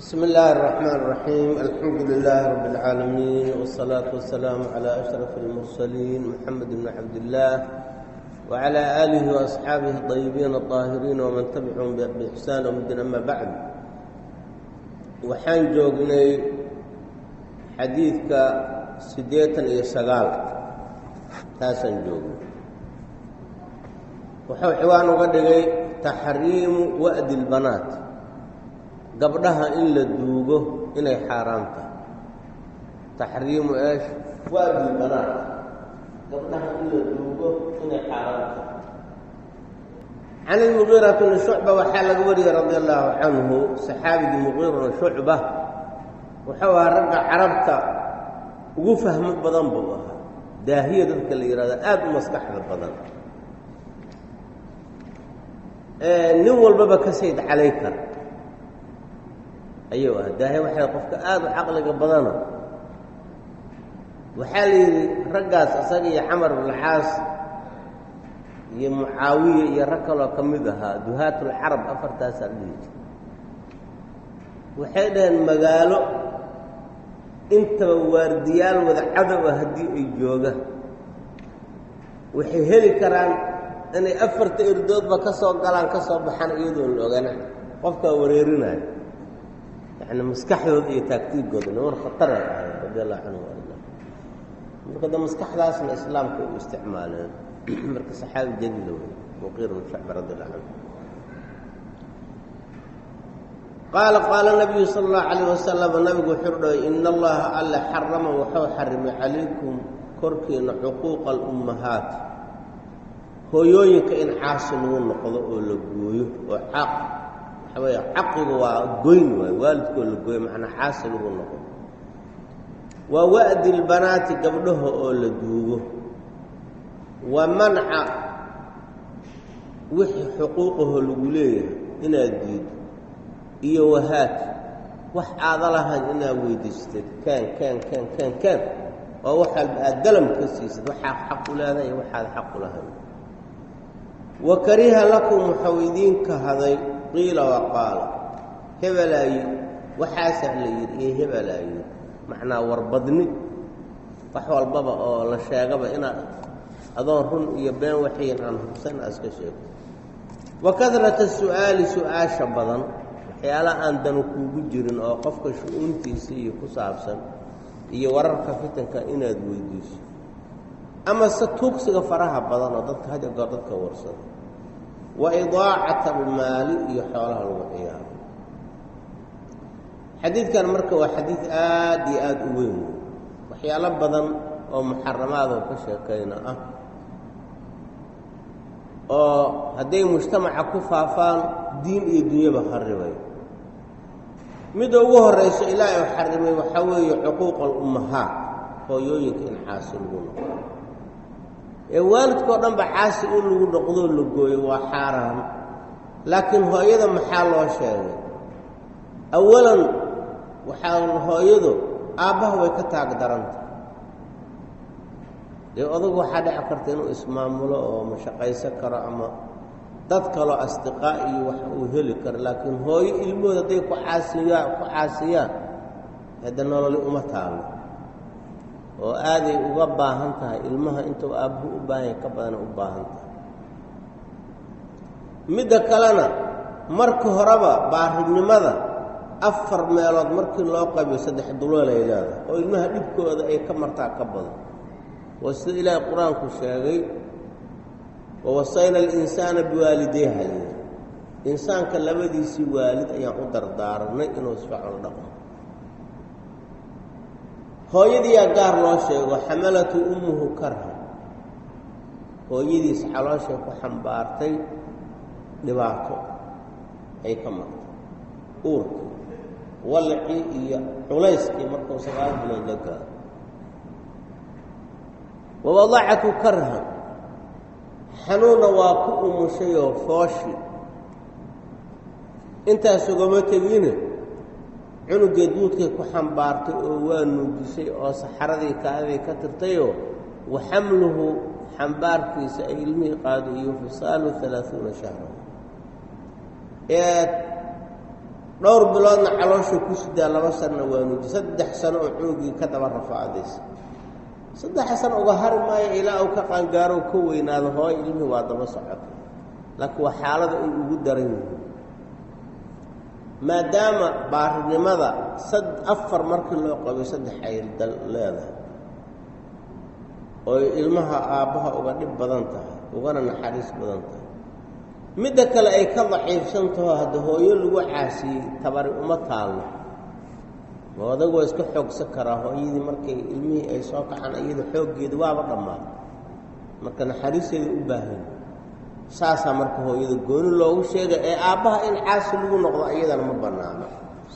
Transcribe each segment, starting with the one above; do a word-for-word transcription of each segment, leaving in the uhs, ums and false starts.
بسم الله الرحمن الرحيم. الحمد لله رب العالمين، والصلاة والسلام على أشرف المرسلين محمد بن عبد الله وعلى آله وأصحابه الطيبين الطاهرين ومن تبعهم بإحسان ومن أما بعد. waxaan joognay xadiidka siddeetan iyo sagaal taasaan joognay. wuxuu ciwaan uga dhigay taxriimu wa'di lbanaat, gabdhaha in la duugo inay xaaraam tahay. taxriimu eesh wa'di lbanaat, gabdhaha in la duugo inay xaaraam tahay. can ilmugiira bni shucba waxaa laga wariyey radia allaahu canhu, saxaabigii mugiira bni shucba wuxuu ahaa ragga carabta ugu fahmo badan buu ahaa, daahiya dadka la yidhahdo aada u maskaxda badan, nin walbaba ka sayd calay kar ayuu ahaa. daahiya waxay qofka aada u caqliga badana. waxaa la yidhi raggaas isaga iyo camar bnulcaas iyo mucaawiya iyo rag kaloo ka mid ahaa duhaatulcarab, afartaasaa dhihi jira. waxay dhaheen magaalo intaba waardiyaal wada cadow ah haddii ay joogaan, waxay heli karaan inay afarta irdoodba ka soo galaan ka soo baxaan iyadoon la ogana, qofkaa wareerinayo. yacni maskaxdooda iyo taagtiigooda niman khataray ahayn radi allahu canhu arda. marka da maskaxdaasna islaamka u isticmaaleen. marka saxaabi jaliila wey muqiir bn shucba radi allahu canhu. qaala qaala nabiyu sala allahu calayh wasalam, nabigu wuxuu dhahay ina allaha alle xarama wuxuu xarimay calaykum korkiina xuquuqa alummahaat, hooyooyinka in caasi lagu noqdo oo la gooyo oo caq waxa weeye caqiga waa goyn waay, waalidkoo la gooyo macnaa caasi lagu noqdo. waa wa'di lbanaati, gabdhaha oo la duugo. wa manca wixii xuquuqaho lagu leeyahay inaad diido, iyo wahaad wax aada lahayn inaad weydiistad kaan kaan kaan kaan kaan oo waxalba aad dalam ka siisad waxaad xaq u leedahay iyo waxaad xaq u lahayn. wa kariha lakum waxau idiin kahaday qiila wa qaala, hebelaayi waxaasaa la yidhi iyo hebelaayi, macnaa warbadni wax walbaba oo la sheegaba inaad adoon run iyo been waxiin aan hubsan aa iska sheegto. wa kadrata su'aali, su-aasha badan waxyaalaha aan danu kuugu jirin oo qofka shu-uuntiisa iyo ku saabsan iyo wararka fitanka inaad weydiiso, ama se tuugsiga faraha badan oo dadka had iyo goor dadka warsada. wa idaacata almaali, iyo xoolaha lagu ciyaaro. xadiidkan marka waa xadiid aada iyo aada u weyn, waxyaalo badan oo muxaramaadoo ka sheekayna ah oo hadday mujtamaca ku faafaan diin iyo dunyaba kharibay. midda ugu horrayso ilaahay u xarimay waxaa weeye xuquuqa alummahaat, hooyooyinka in caasi lagu noqdo. ee waalidkao dhan ba caasi in lagu noqdoo la gooyo waa xaaraan, laakiin hooyada maxaa loo sheegay? awalan waxaa hooyadu aabbaha way ka taag daranta. dee odagu waxaa dhici karta inuu ismaamulo oo mashaqaysan karo ama dad kaloo asdiqaa iyo wax uu heli karo, laakiin hooyo ilmahooda hadday ku caasiyaan ku caasiyaan hadda nololi uma taalo, oo aaday uga baahan tahay ilmaha intuu aabbuhu u baahanya ka badana u baahan tahay. midda kalena marka horeba baarinimada afar meelood markii loo qabiyo saddex dulool ay leedahay oo ilmaha dhibkooda ay ka martaa ka badan. waa sida ilaahay qur-aanku sheegay, wawasayna alinsaana biwaalidayha layidhi, insaanka labadiisii waalid ayaan u dardaaranay inuu isfiican u dhaqmo. hooyadiiyaa gaar loo sheego, xamalatu ummuhu karha, hooyadiis calooshay ku xambaartay dhibaato ay ka martay, uurkii walacii iyo culayskii markuu sagaal bilood la gaaro. wawadacatu karhan, xanuunna waa ku umushayoo fooshi intaas ugama tegine cunuggee duudkay ku xambaartay oo waa nuujisay oo saxaradii kaadii ka tirtayoo wa xamluhu xambaarkiisa ay ilmihii qaado iyo fisaalu alaaثuuna shahra. ee dhowr biloodna caloosha ku sidaa laba sanna waa nuuji saddex sano oo xoogii ka daba rafaacdaysa saddex sano uga hari maayo ilaa uu ka qaangaaro ka weynaado hooy ilmihii waa daba socota laakiin waa xaalada ay ugu daran yihiin maadaama baarinimada sad afar markii loo qabay saddex ay leedahay oo ilmaha aabbaha uga dhib badan tahay ugana naxariis badan tahay midda kale ay ka daciifsan taho hadda hooyo lagu caasiyey tabari uma taalno oo adag waa iska xoogsan karaa hooyadii markay ilmihii ay soo kacaan iyada xooggeeda waaba dhammaan marka naxariisteeda u baahan saasaa marka hooyada gooni loogu sheegay ee aabbaha in caasi lagu noqdo iyadana ma bannaano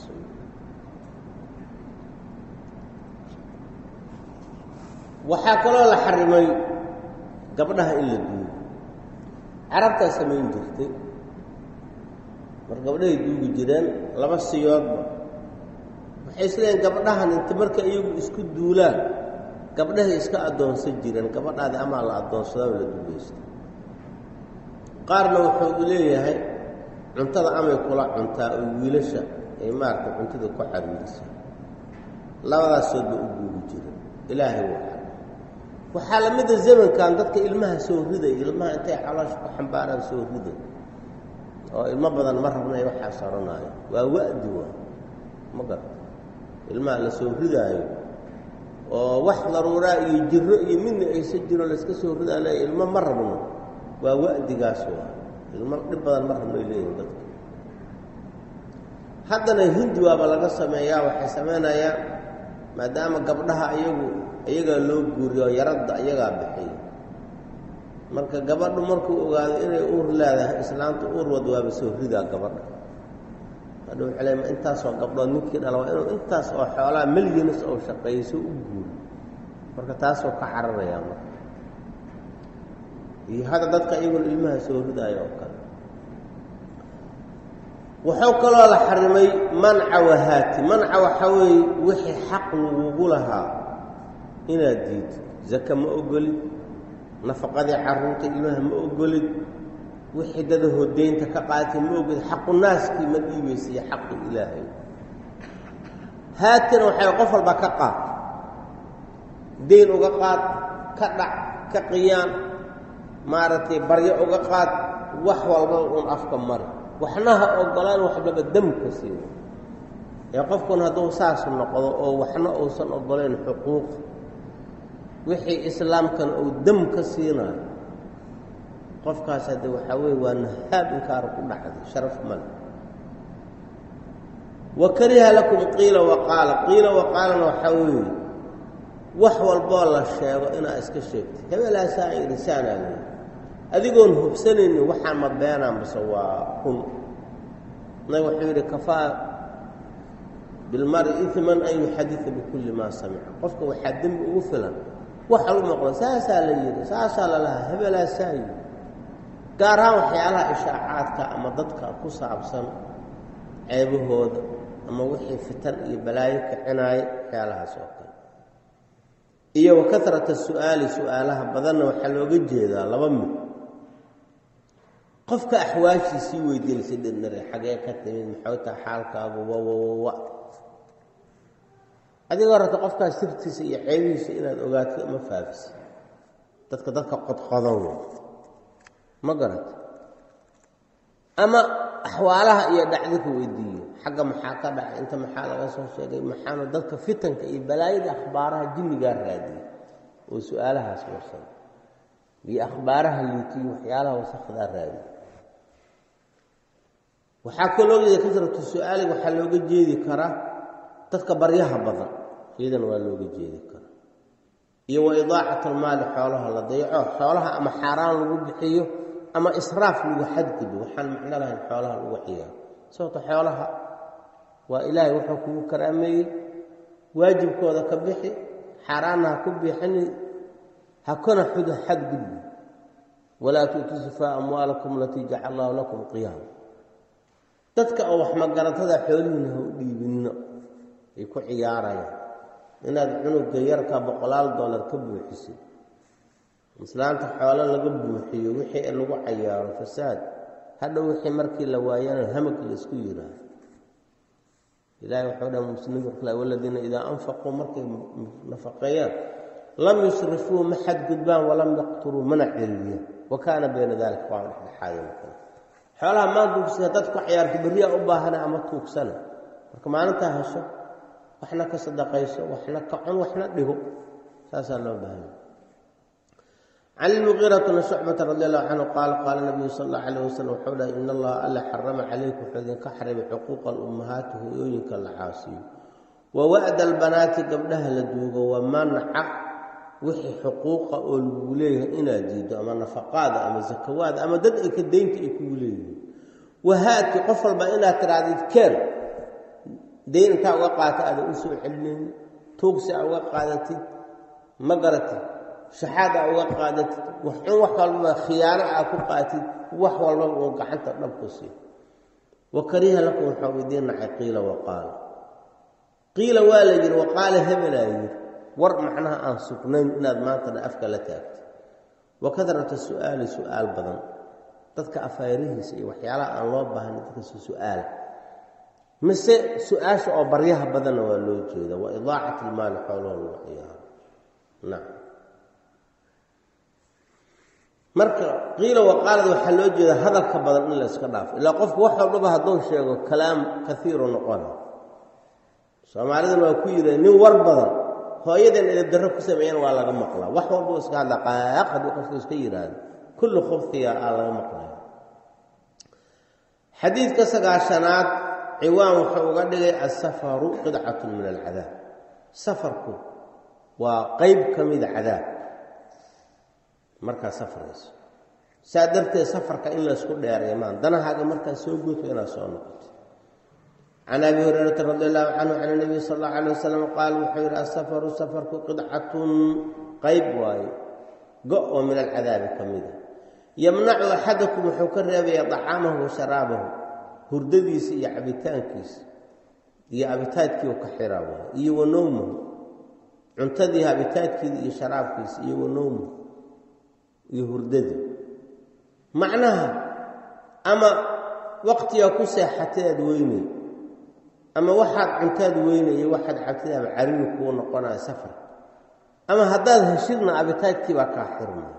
waxaa kaloo la xarimay gabdhaha in la duugo carabtaa samayn jirtay mar gabdhahay duugi jireen laba siyoodba waxay isleeyiin gabdhahan inta marka iyagu isku duulaan gabdhahay iska addoonsan jireen gabadhaadi amaa la addoonsadaa la duugaysta qaarna wuxuu leeyahay cuntada amay kula cuntaa oo wiilasha ay maaragtay cuntada ku xariirisaa labadaasoodba u duugi jireen ilaahay waa waxaa la mida zamankan dadka ilmaha soo riday ilmaha intay caloosha ku xambaaraan soo riday oo ilmo badan ma rabnay waxaa saranaayo waa wa'di waa ma garta ilmaha la soo ridaayo oo wax daruuraa iyo jirro iyo midna aysa jiro layska soo ridaa leeya ilmo ma rabno waa wa'digaas waa ilmo dhib badan ma rabno ay leeyihin dadka haddana hindi waaba laga sameeyaa waxay samaynayaan maadaama gabdhaha iyagu iyagaa loo guuriyo yaradda iyagaa bixiy marka gabadhu markuu ogaado inay uur leedahay islaamta uur wad waaba soo ridaa gabadha hadha wuxuu leey ma intaasoo gabdhood ninkii dhala waa inuu intaas oo xoolaa milyanis oo shaqeeyso u guuri marka taasoo ka cararayaa marka iyo hadda dadka iyaguna ilmaha soo ridaayo oo kale wuxuu kaloo la xarimay manca wahaati manca waxaa weeye wixii xaq lagugu lahaa inaad diidto zaka ma ogolid nafaqadii carruurta ilmaha ma ogolid wixii dadahoo deynta ka qaatay ma ogolid xaqu naaskii ma dhiibaysa iyo xaqi ilaahay haatina waxay qof walba ka qaad deyn uga qaad ka dhac ka qiyaan maaragtay baryo uga qaad wax walba uun afka mari waxna ha ogolaan waxbaba damka siiyo ee qofkun hadduu saas noqdo oo waxna uusan ogolayn xuquuq wixii islaamkan uu dam ka siinayo qofkaas hadde waxaa weeye waa nahaab inkaara ku dhacday sharaf male wa kariha lakum qiila waqaala qiila waqaalana waxaa weeye wax walboo la sheego inaad iska sheegtay hebelaasaa irisaanaa leeyi adigoon hubsanaynin waxaan ma beenaan base waa kun nag wuxuu yidhi kafaa bilmari iman an yuxadida bikulli maa samica qofka waxaa dembi ugu filan waxa lu noqdo saasaa la yidhi saasaa lalahaa hebelaasaa yidhi gaar ahaan waxyaalaha ishaacaadka ama dadka ku saabsan ceebahooda ama wixii fitan iyo balaayo kicinaaya waxyaalahaas oo kale iyo wa karata su'aali su'aalaha badanna waxaa looga jeedaa laba mid qofka axwaashiisii weydiinaysa dhinare xagee ka timid maxay tahay xaalkaagu wawawawa adigoo rabta qofkaas sirtiisa iyo ceebihiisa inaad ogaato ma faafisa dadka dadka qodqodan wey ma garata ama axwaalaha iyo dhacdaka weydiiyo xagga maxaa ka dhacay inta maxaa laga soo sheegay maxaanu dadka fitanka iyo balaayada akhbaaraha jinnigaa raadiya oo su-aalahaas warsan iyo akhbaaraha liitiyo waxyaalaha wasakdaa raadiya waxaa koo looga jeeda kasratu su-aaliga waxaa looga jeedi karaa dadka baryaha badan iyadana waa looga jeedi karaa iyo wa idaacatlmaali xoolaha la dayaco xoolaha ama xaaraan lagu bixiyo ama israaf lagu xadgudo waxaan macno lahayn xoolaha lagu ciyaaro sababto xoolaha waa ilaahay wuxuu kugu karaameeyey waajibkooda ka bixi xaaraanna ha ku bixini ha kana xudo xadgudbi walaa tu'tuu sufaa amwaalakum alatii jacala allahu lakum qiyaama dadka oo wax magaratada xoolihiina ha u dhiibinno ay ku ciyaarayaan inaad cunuga yarka boqolaal dollar ka buuxisid islaanta xoolo laga buuxiyo wixii lagu cayaaro fasaad hadhow wixii markii la waayana hamag la isku yidhaahdo ilaahay wuxuu dhahay muslimiinta kale waladiina idaa anfaquu markay nafaqeeyaan lam yusrifuu ma xadgudbaan walam yaqturuu mana celiyaan wa kaana bayna dalika waa dhexdhexaadin kale xoolaha maan duugsiga dadku ciyaarta beriyaa u baahana ama tuugsana marka maalintaa hesho waxna ka sadaqayso waxna ka cun waxna dhigo saasaa loo baahanya عن المغيرة بن شعبة رضي الله عنه قال قال النبي صلى الله عليه وسلم وحوله إن الله ألا حرم عليكم حذن كحرم حقوق الأمهات ويوينك العاصي ووعد البنات قبلها لدوغ ومنع وحي حقوق الوليه إنا جيد أما نفقاد أما زكواد أما ددئك الدين تأكوليه وهات قفل بإنا تراديد كان دين تا وقعت هذا أسوء حلين توقسع وقعتي مقرتي شحاده uga qaadatid wax wax walba khiyaano ah ku qaatid wax walba oo gacanta dhab ku sii wakariha lakum xawidina aqila wa qala qila walajir wa qala habalaayir war macnaha aan sugnayn inaad maanta afka la taagto wa kadarata su'aal su'aal badan dadka afaarihiisa iyo waxyaalaha aan loo baahnay dadka su'aal mise su'aasha oo baryaha badan waa loo jeedo wa idaa'at al-maal hawlahu wa qiyaam naam marka qiila waqaalad waxa loo jeeda hadalka badan in la iska dhaafo ilaa qofku wax walba hadduu sheego kalaam kathiir oo noqon Soomaalidu waa ku yireen nin war badan hooyadan ila darro ku sameeyeen waa laga maqlaa wax walba iska hadla qaaq hadii qofku iska yiraahdo kullu khuftiya laga maqlaa xadiidka sagaashanaad ciwaan wuxuu uga dhigay as-safaru qid'atun min al-'adab safarku waa qayb kamid cadaab marka safarayso saadarte safarka in la isku dheereemaan danahaaga marka soo guuto ina soo noqoto عن ابي هريره رضي الله عنه عن النبي صلى الله عليه وسلم قال وحير السفر سفر قطعه قيب واي قو من العذاب كميده يمنع احدكم حكر يا طعامه وشرابه هردديس يا عبيتانكيس يا عبيتاتكي وكحراوه يي ونومه cuntadii habitaadkii iyo sharaabkiisa iyo ونومه iyo hurdadii macnaha ama waqtiga ku seexateed weynay ama waxaad cuntaad weynay iyo waxaad cabtid cariin ku noqonaa safar ama hadaad heshidna abitaadkii baa ka xirmay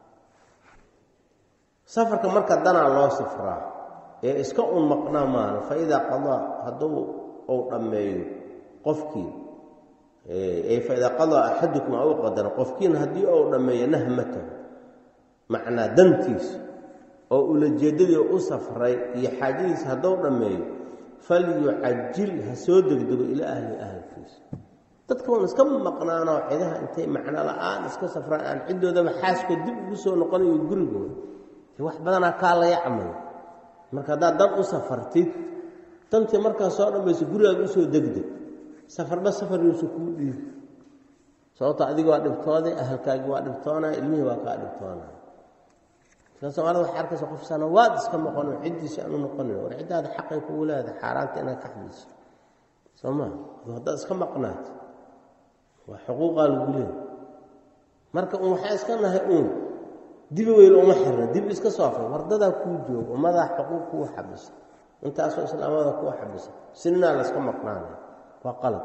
safarka marka dana loo safraa ee iska un maqnaa maan faida qada haduu oo dhameeyo qofkii ee faida qada ahadukum aw qadara qofkiin hadii oo dhameeyo nahmata macna dantiis oo ula jeedadii u safray iyo xaajadiis hadoo dhameeyo falyu'ajjil hasoo degdego ila ahli ahlkiis dadka waan iska maqnaano ciidaha intay macna la'aan iska safraan aan cidooda xaasko dib ugu soo noqonayo gurigooda wax badan ka la yacmal marka dad dad u safartid tanti marka soo dhameeyso guriga u soo degdeg safarba safar uu ku dhiib sababta adiga waa dhibtooday ahalkaaga waa dhibtoona ilmihi waa ka dhibtoona Soomaalidu waxa arkaysa qof sanawaad iska maqan cidiisa aanu noqon war cidaada xaqay ku walaada xaaraanta inay ka xamiso Soomaalidu hada iska maqnaat waa xuquuqa lagu leeyahay marka uu waxa iska nahay uu dib weyl uma xirna dib iska saafay wardada ku joogo madax xuquuq ku xabiso intaas oo islaamada ku xabiso sinna la iska maqnaanay waa qalad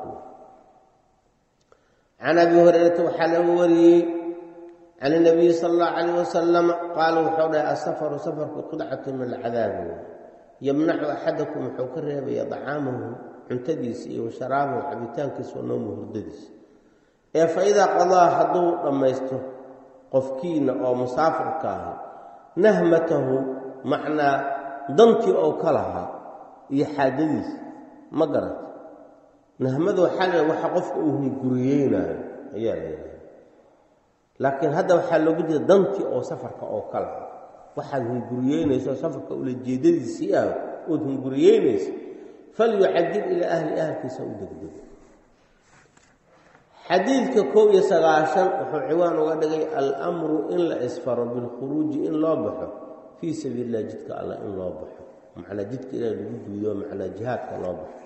عن ابي هريره وحلو وري عن النبي صلى الله عليه وسلم قال وحول السفر سفر قطعه من العذاب يمنع احدكم حكر يطعامه عنتديس وشرابه عبيتانكس ونومه هردديس فاذا قضى حضو ضميسته قفكين او مسافر كاه نهمته معنى ضنتي او كلها يحادث مقرت نهمده حاجه waxa qofku uu guriyeenayo ayaa leeyahay laakiin hada waxa loo jeedaa danti oo safarka oo kala waxa uu guriyeenayso safarka uu jeedadiisii ah oo uu guriyeenayso fal yu'ajjil ila ahli ahlkiisa u degdeg xadiidka koob iyo sagaashan wuxuu ciwaan uga dhigay al-amru in la isfaro bil khuruj in loo baxo fi sabiilillah jidka Allah in loo baxo macna jidka ilaahay lagu duuyo macna jihadka loo baxo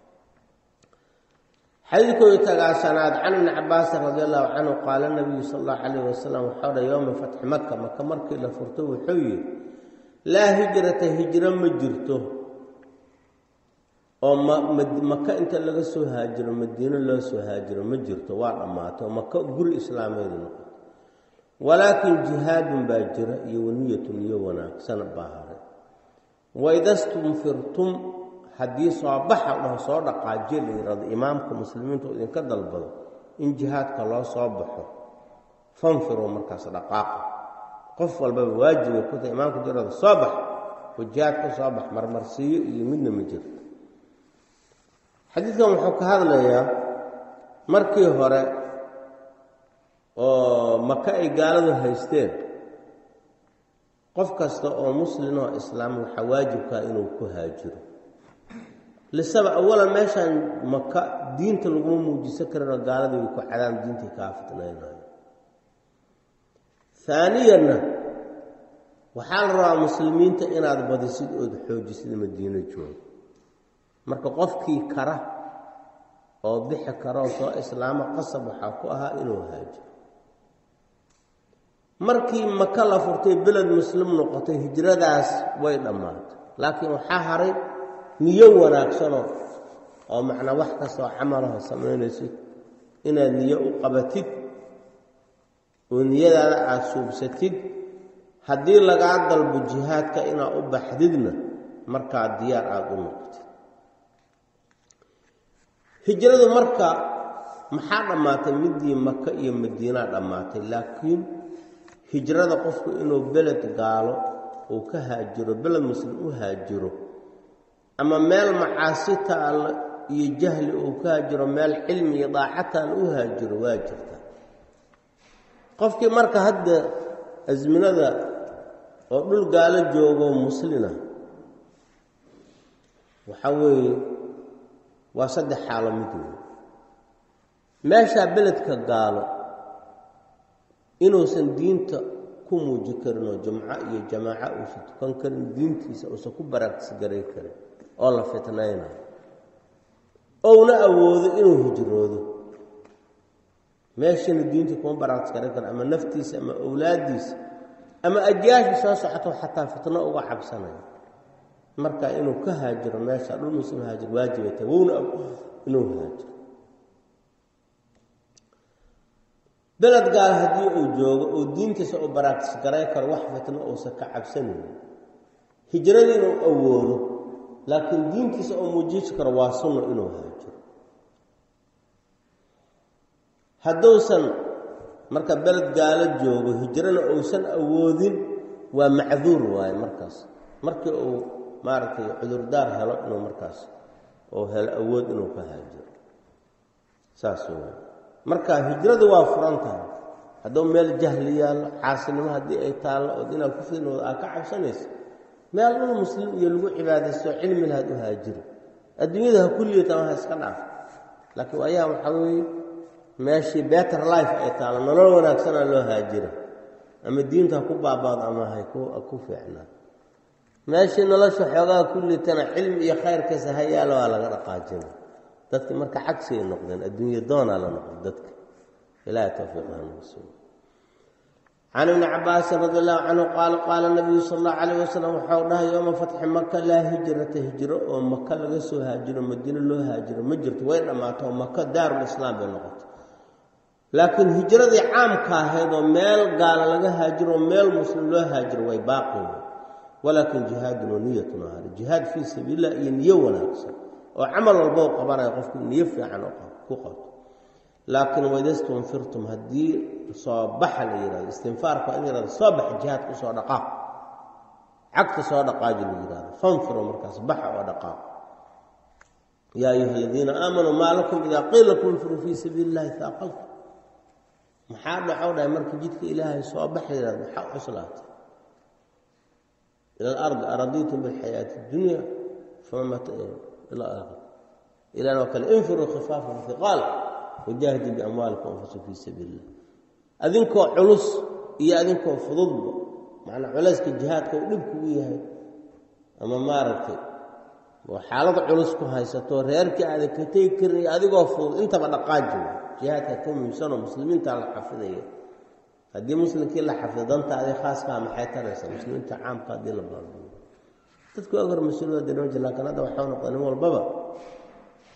حديث يتغاشناد عن ابن عباس رضي الله عنه قال النبي صلى الله عليه وسلم حول يوم فتح مكة مكة مركي لفرته حي لا هجرة هجرة مجرته oo maka inta laga soo haajiro madiino loo soo haajiro ma jirto waa dhamaato maka guri islaameed noqoto walaakin jihaadun baa jira iyo waniyatun iyo wanaagsan baa haray waydastunfirtum haddii soo baxa dhaho soo dhaqaajiya la yidhahdo imaamka muslimiinta oo idinka dalbado in jihaadka loo soo baxo fanfiruu markaas dhaqaaqa qof walbaba waajibay ku tahay imaamka yidhahdo soo bax oo jihaadka soo bax marmarsiiyo iyo midna ma jirto xadiidkan wuxuu ka hadlayaa markii hore oo maka ay gaaladu haysteen qof kasta oo muslim oo islaam waxa waajibka inuu ku haajiro lisaba awalan meeshan maka diinta lagu muujiso karana gaaladu ay ku cadaan diinta ka fitnaynayo ثانيا waxaa la rabaa muslimiinta inaad badisid oo xoojisid madiina joog marka qofkii kara oo bixi karo soo islaama qasab waxa ku ahaa inuu haajiro markii maka la furtay bilad muslim noqotay hijradaas way dhamaatay laakiin waxa haray niyo wanaagsan oo macna wax ka soo camalaha sameynaysid inaad niyo u qabatid oo niyadaada aad suubsatid haddii lagaa dalbo jihaadka inaad u baxdidna markaa diyaar aad u noqotid hijradu marka maxaa dhamaatay midii maka iyo madiina dhamaatay laakiin hijrada qofku inuu beled gaalo oo ka haajiro beled muslim u haajiro ama meel macaasita iyo jahli oo ka haajiro meel cilmi iyo daacatan u haajiro waa jirta qofkii marka hadda azminada oo dhul gaalo joogo muslina waxa weeye waa saddex xaalad mid weyn meesha beledka gaalo inuusan diinta ku muuji karin oo jumca iyo jamaaca uusan tukan karin diintiisa uusan ku baraarsigaray karin oo la fitnaynayo oona awoodo inuu hijroodo meeshana diinta kuma baraarsigaray karin ama naftiisa ama awlaadiisa ama ajyaasha soo socoto xataa fitno uga cabsanayo marka inuu ka haajiro meesha dhul muslim haajir waajibay tahay wowna inuu haajiro beled gaal haddii uu joogo oo diintiisa u baraartis garay karo wax fitno uusan ka cabsanayn hijradii inuu awoodo laakiin diintiisa oo muujisi karo waa sunno inuu haajiro hadduusan marka beled gaalo joogo hijrana uusan awoodin waa macduur waaye markaas markii uu maaragtay cudurdaar helo inuu markaas oo helo awood inuu ka haajiro saas weeye marka hijradu waa furan tahay hadduu meel jahli yaalo caasinimo haddii ay taallo oo inaad ku fidnooda aad ka cabsanayso meel dhul muslim iyo lagu cibaadaysto cilmi lahaad u haajiro adduunyada ha kulliyata ha iska dhaaf laakiin ayaa waxaa weeye meeshii better life ay taalo nolol wanaagsanaa loo haajira ama diinta ha ku baabaado ama hay ku fiicnaa meeshii nolosha xoogaa kulliyatana cilmi iyo khayrkiisa ha yaalo waa laga dhaqaajina dadka marka cagsi ay noqdeen adduunya doonaa la noqdo dadka ilaahay tawfiiqaha nasuul عن ابن عباس رضي الله عنه قال قال النبي صلى الله عليه وسلم وحوضها يوم فتح مكة لا هجرة هجرة ومكة لقسو هاجر ومدينة له هاجر مجرت وين أماته مكة دار الإسلام بالنقط لكن هجرة دي عام كاهد وميل قال لقى هاجر وميل مسلم له هاجر ويباقي ولكن جهاد ونية نهار جهاد في سبيل الله ينيونا أكثر وعمل البوق برا يقفكم يفع عن قوقات لكن وإذا استنفرتم هدي صباح الإيراد استنفار فإيراد صباح الجهاد كصدقاء عكس صدقاء الإيراد فانفروا مركز بحر ودقاء يا أيها الذين آمنوا ما لكم إذا قيل لكم انفروا في سبيل الله ثاقلتم محاولة حولها مركز جدك إلهي صباح الإيراد محاولة صلاة إلى الأرض أرضيتم بالحياة الدنيا فما إلى آخر إلى أن وكل انفروا خفافا وثقالا وجاهدوا بأموالكم وأنفسكم في سبيل الله أذنكم علص إيا أذنكم فضض معنى علسك الجهاد كولبكم إياها أما مارتي وحالة علصكم هاي ستور هيركي هذا كتيكر أذنكم فضض أنت بدا قاجم جهاد كم من سنة مسلمين تعالى حفظية هذه مسلم كلا حفظ أنت هذه خاص كام حياتنا مسلمين أنت عام قادين لبلاد تذكر أقر مسؤولية دينوجه لكن هذا وحاول قانون البابا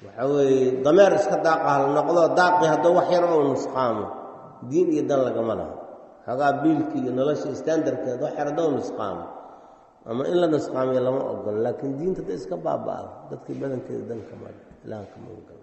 waxa weeye dameer iska daaqa hal noqdo daaqi hadduu wax yar oo nusqaamo diin iyo dan lagama laha xagaa biilkii iyo nolosha standardkeed wax yar hadduu nusqaamo ama in la nusqaamiyo lama ogolo laakiin diinta da iska baaba'do dadkii badankeeda dan kama ilahan kama ogolo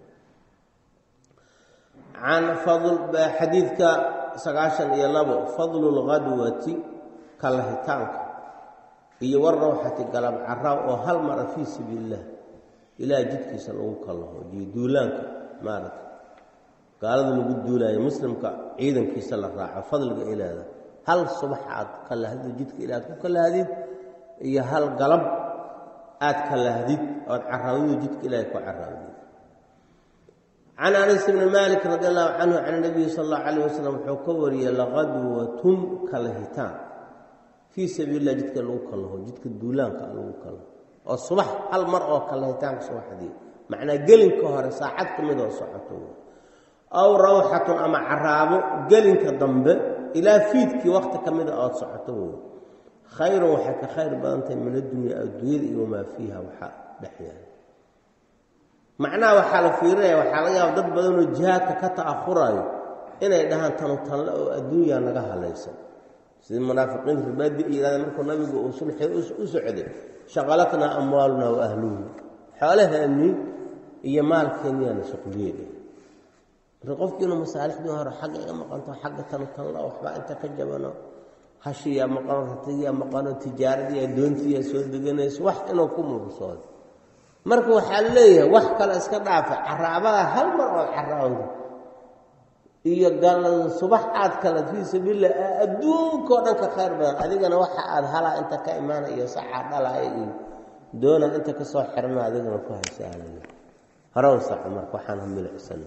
can fadl xadiidka sagaashan iyo labo fadlu lghadwati kalahitaanka iyo warawxati galab caraaw oo hal mara fii sabiililah ilaah jidkiisa lagu kalaho iyo duulaanka maaragta gaalada lagu duulaayo muslimka ciidankiisa la raaco fadliga ilaada hal subax aad kalahdo jidka ilaad ku kalahdid iyo hal galab aad kalahdid ood caraawida jidka ilaahay ku caraawdid can anas ibni malik radi allahu canhu can nabiyi sal allahu calayh wasalam wuxuu ka wariyey laqadwatun kalahitaan fii sabiililah jidka lagu kalaho jidka duulaanka lagu kalaho oo subax hal mar oo kalahitaanka subaxdii macnaa gelinka hore saacad ka mid oo socoto aw rawxatun ama caraabo gelinka dambe ilaa fiidkii waqti ka mida ood socoto wey khayrun waxay ka khayr badantahay min addunya adduunyada iyo wamaa fiiha waxaa dhex yaala macnaha waxaa la fiirinaya waxaa laga yaaba dad badanoo jihaadka ka ta'ahurayo inay dhahaan tanu tanle oo adduunyaa naga halaysan sidii munaafiqiinta ribaadii ay yidhahdeen markuu nabigu uu sulxi u socday shaqalatnaa amwaaluna wa ahluuna xoolaheennii iyo maalkeenniyaana shuqliyeeda marka qofkiinu masaalixdii hore xagga iga maqanto xagga tanu tanle waxbaa inta ka jabano hashiyaa maqano ratigiyaa maqano tijaaradiiya doontiiyaa soo deganayso wax inuu ku murursoodo marka waxaa leeyahay wax kale iska dhaafa caraabada hal mar oo caraawda iyo galan subax aad kala fii sabiililah adduunkoo dhan ka khayr badan adigana waxa aad halaa inta ka imaanaya sacaa dhalaya iyo doona inta ka soo xirna adigana ku haysaanaya haraw sax marka waxaan hamilcisana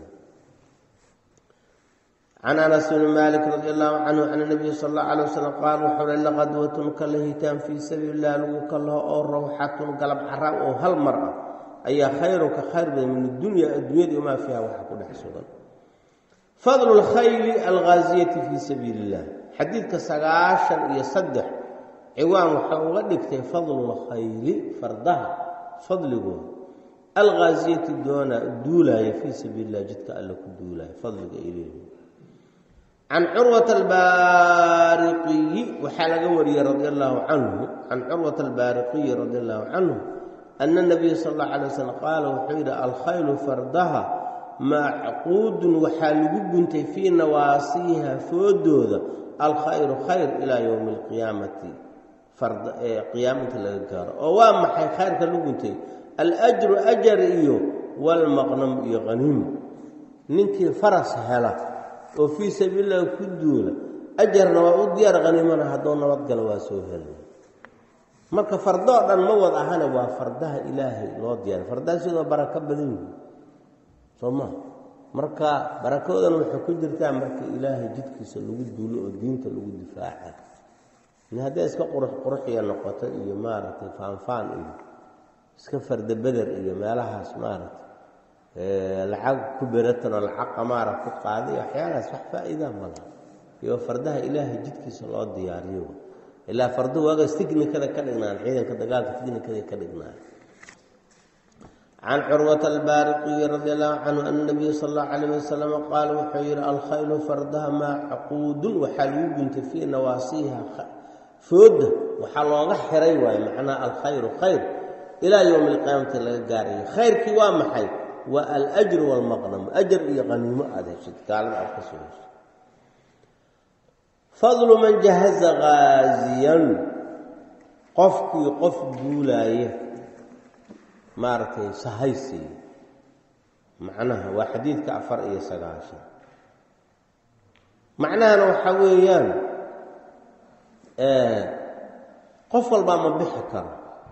can anas bni malik radi allahu canhu can nabiyi sal allahu alay wasalam qaal wuxuu hi laqadwatun kalahitaan fii sabiililah lagu kalaho oo rawxatun galab caraaw oo hal mar ah ayaa khayrun ka khayr badan min addunya adduunyada wamaa fiiha waxa ku dhex sugan fadlu lkhayli alghaaziyati fii sabiili illah xadiidka sagaashan iyo saddex ciwaan waxaa uga dhigtay fadlu lkhayli fardaha fadligooda alghaaziyati doona duulaaya fii sabiili illah jidka alle ku duulaaya fadliga ileehi can curwata albaariqiyi waxaa laga wariyey radi allahu canhu can curwata albaariqiyi radi allahu canhu ana nabiya sal allahu alay wasalam qaala wuxuu yidhi alkhaylu fardaha macquudun waxaa lagu guntay fii nawaasiiha foodooda alkhayru khayr ilaa yowmi alqiyaamati qiyaamata laga gaaro oo waa maxay khayrka lagu guntay alajru ajar iyo walmaqnam iyo haniimo ninkii faras hela oo fii sabiililah ku duula ajarna waa u diyaar haniimana hadduu nabadgalo waa soo helay marka fardoo dhan ma wad ahane waa fardaha ilaahay loo diyaariy fardaha sidoo barako badan yihi soo maa marka barakoodan waxay ku jirtaa marka ilaahay jidkiisa lagu duulo oo diinta lagu difaaca in hadday iska qurux quruxiya noqoto iyo maaragtay faanfaan iyo iska farda beder iyo meelahaas maaragtay lacag ku beratanoo lacag qamaara ku qaaday waxyaalahaas wax faa'iida ma laha iyo fardaha ilaahay jidkiisa loo diyaariyo ilaa farduhu waaga stignikada ka dhignaan ciidanka dagaalka stignikada ka dhignaan can curwata albaariqiyi radi allahu canhu ana nabiya sal allahu calayh wasalam qaala wuxuu yidhi alkhaylu fardaha macquudun waxaa lagu guntay fii nawaasiiha fooda waxaa looga xiray waaye macnaha alkhayru khayr ilaa yowmi alqiyaamati laga gaarayo khayrkii waa maxay waa alajru walmaqnam ajar iyo qaniimo aada heshid gaalada aad ka soo heshid fadlu man jahaza gaaziyan qofkii qof duulaaya maaragtay sahaysiiyo macnaha waa xadiidka afar iyo sagaashan macnahana waxaa weeyaan qof walbaa ma bixi karo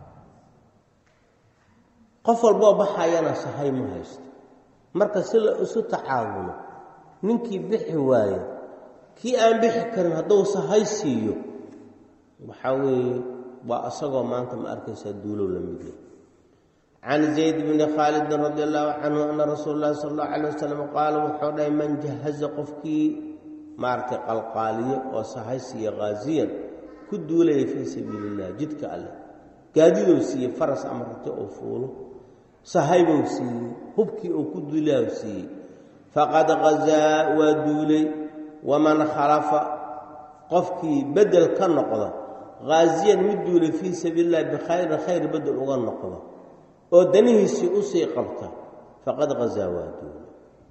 qof walboo baxayana sahay ma haysto marka si la isu tacaawuno ninkii bixi waaye kii aan bixi karin hadduu sahay siiyo waxaa weeye waa isagoo maanta ma arkaysaa duulow la mid yahay can zayd bni khaalidin radi allahu canhu ana rasuula llahi sala allahu calay wasalam qaala wuxuu dhahay man jahaza qofkii maaragtay qalqaaliyo oo sahay siiya ghaasiyan ku duulaya fii sabiili illah jidka alleh gaadidou siiye faras ama rati oo fuulo sahaybuu siiyey hubkii uu ku duulaa siiyey faqad qazaa waa duulay waman khalafa qofkii bedel ka noqda gaaziyan mid duulay fii sabiilillahi bikhayrin khayr bedel uga noqda oo danihiisii u sii qabta faqad qazaa waa duulay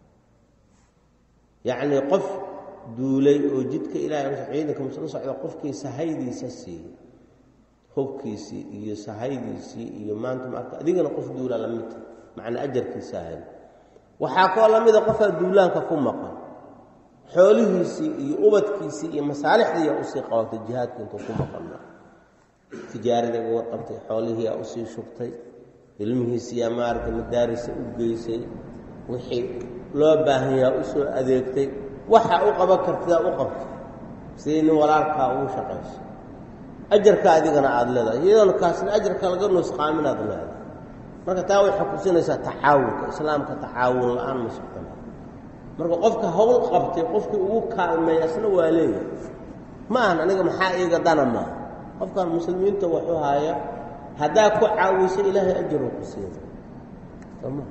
yacnii qof duulay oo jidka ilaahay ciidanka musla socda qofkii sahaydiisa siiyey hubkiisii iyo sahaydiisii iyo maanta marka adigana qof duula la mid macna ajarkiisa ahay waxaa koo la mid ah qofka duulaanka ku maqan xoolihiisii iyo ubadkiisii iyo masaalixdii u sii qabatay jihaadka intuu ku maqan tijaarada ugu qabtay xoolihii u sii shubtay ilmihiisii yaa maarka madaarisa u geysay wixii loo baahan yahay u soo adeegtay waxa u qaban kartaa u qabtay sidii nin walaalkaa ugu shaqayso ajarka adigana aad leedahay iyadoona kaasna ajarka laga nusqaamin aad leedahay marka taa waxay kusinaysaa tacaawunka islaamka tacaawun la-aan ma socon marka qofka hawl qabtay qofkii ugu kaalmeeya asna waa leeyahay ma ahan aniga maxaa iiga dana maaha qofkan muslimiinta wuxuu haya haddaa ku caawiso ilaahay ajaruu ku siiya soma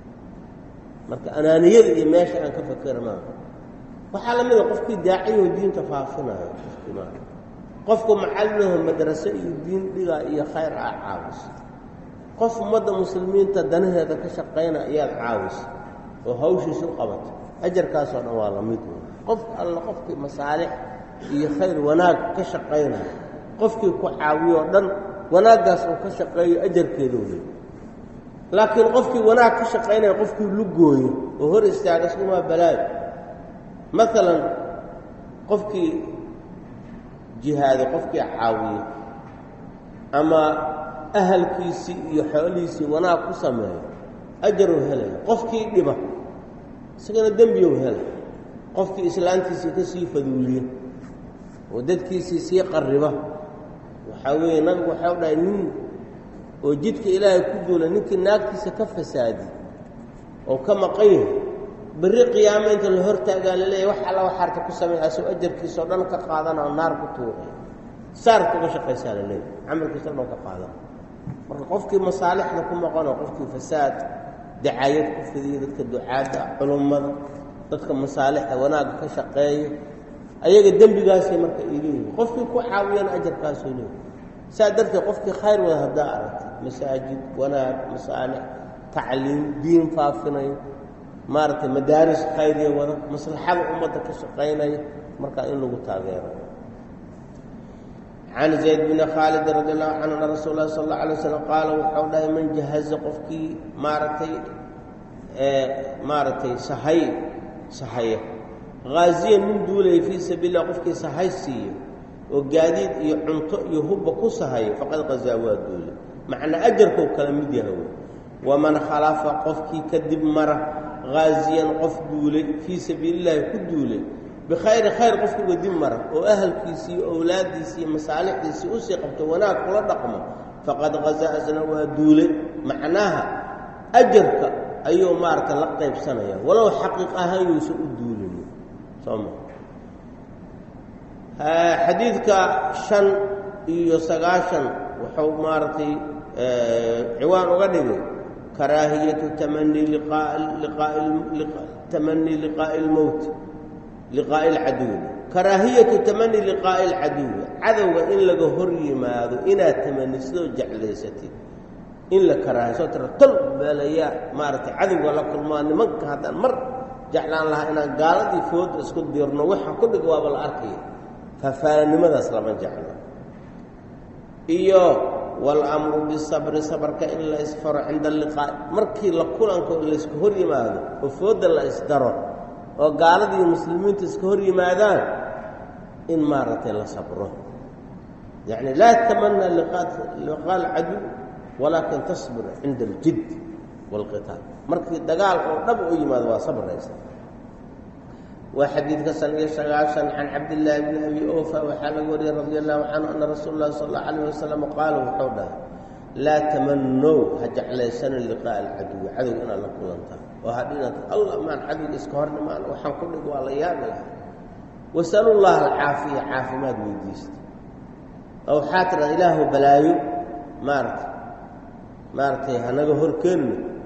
marka anaaniyada iyo meesha aan ka fakera maaha waxaa la mid a qofkii daaciyaho diinta faafinayo qofkii maaha qofku macallinaho madraso iyo diin dhigaa iyo khayr aa caawiso qof ummadda muslimiinta danaheeda ka shaqayna ayaad caawiso oo hawshiisa u qabato ajarkaasoo dhan waa la mid qof alla qofkii masaalix iyo khayr wanaag ka shaqaynaya qofkii ku caawiyo o dhan wanaaggaas uu ka shaqeeyo ajarkeeduu leey laakiin qofkii wanaag ka shaqaynaya qofkii lugooyo oo hor istaaga iskumaa balaayo maalan qofkii jihaado qofkii caawiye ama ahalkiisii iyo xoolihiisii wanaag ku sameeyo ajaruu helaya qofkii dhiba isagana dembiyuu helaya qofkii islaantiisii ka sii faduuliye oo dadkiisii sii qarriba waxaa weeye nabigu waxau dhahay nin oo jidka ilaahay ku duula ninkii naagtiisa ka fasaadi oo ka maqan yahay berri qiyaamo inta la hortaagaa la leeyahy wax alla waxaarta ku sameeya asoo ajarkiisao dhan ka qaadana oo naar ku tuuqay saarka uga shaqaysaa la leeyahy camalkiisao dhan ka qaadana marka qofkii masaalixda ku maqanoo qofkii fasaad dacaayad ku fidiya dadka ducaadda culummada dadka masaalixda wanaagga ka shaqeeya ayaga dembigaasay marka ay leeyihin qofkii ku caawiyana ajarkaasuu leeyahy saa darteed qofkii khayr wada haddaa aragtay masaajid wanaag masaalix tacliim diin faafinayo maaragtay madaaris khayriya wada maslaxada ummadda ka shaqaynaya markaa in lagu taageero can zayd bni khaalid radi allahu canhu ana rasuul lahi sal alla alay waslam qaala wuxuu dhahay man jahaza qofkii maaragtay maaragtay sahay sahaya haaziyan min duulaya fii sabiil lah qofkii sahay siiya oo gaadiid iyo cunto iyo hubba ku sahaya faqad qazaa waa duulay macnaa ajarkuu kala mid yahay waman khalafa qofkii kadib mara haaziyan qof duulay fii sabiilillaahi ku duulay bikhayri khayr qofkii uga dib mara oo ahalkiisii iyo owlaaddiisii iyo masaalixdiisii usii qabto wanaag kula dhaqmo faqad qazaa asna waa duulay macnaha ajarka ayuu maaragta la qaybsanaya walow xaqiiq ahaan yuusan u duulin sooma xadiidka shan iyo sagaashan wuxuu maaragtay ciwaan uga dhigay karaahiyatu tamanii liqaatamanii liqaa'i lmowt liqaa'i alcaduwi karaahiyatu tamanii liqaa'i alcaduwi cadowga in laga hor yimaado inaad tamanisidoo jeclaysatid in la karaahiso tira tol beelayaa maaragtay cadowga la kulmaa nimanka haddaan mar jeclaan lahaa inaan gaaladii fooda isku dirno waxa ku dhig waaba la arkaya fafaalanimadaas lama jeclo iyo walamru bisabri sabarka in la isfaro cinda alliqaa'i markii la kulanka laysku hor yimaado oo fooda la isdaro oo gaaladii muslimiinta iska hor yimaadaan in maaragtay la sabro yacni laa tamanaa liqaa alcaduw walaakin tasbir cinda aljidd waalqitaal markii dagaal oo dhab u yimaado waa sabraysa waa xadiidka san iyo sagaashan can cabdillaahi bni abi ofa waxaa laga wariyey radi allahu canhu ana rasuul llahi sal allau alayh wasalam qaala wuxuu dhahay laa tamanow ha jeclaysanin liqaa'a alcaduwi cadow inaad la kulantaa oo hadhinat allah maan cadowga iska hor dhimaan waxaan ku dhig waa la yaabi laha wasalu llaha alcaafiya caafimaad weydiista oo waxaa tidhahda ilaahu balaayo maaragtay maaragtay hanaga hor keenno